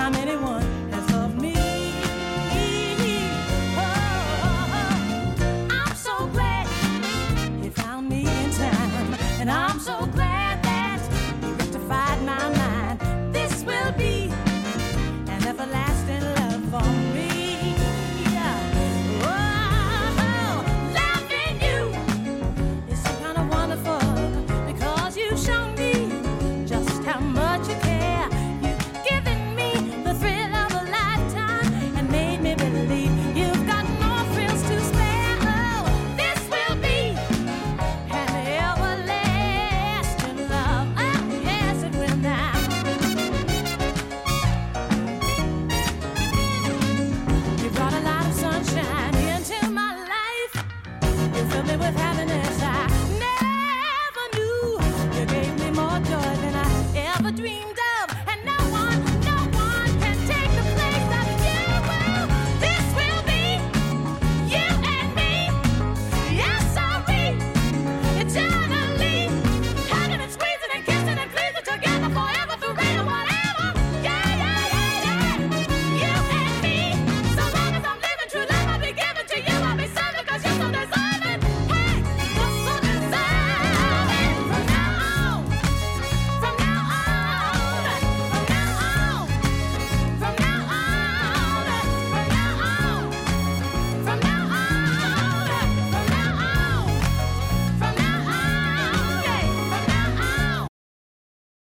time anyone has loved me. Oh, I'm so glad you found me in time, and I'm so glad that you rectified my mind. This will be an everlasting love for me. With happiness I never knew. You gave me more joy than I ever dreamed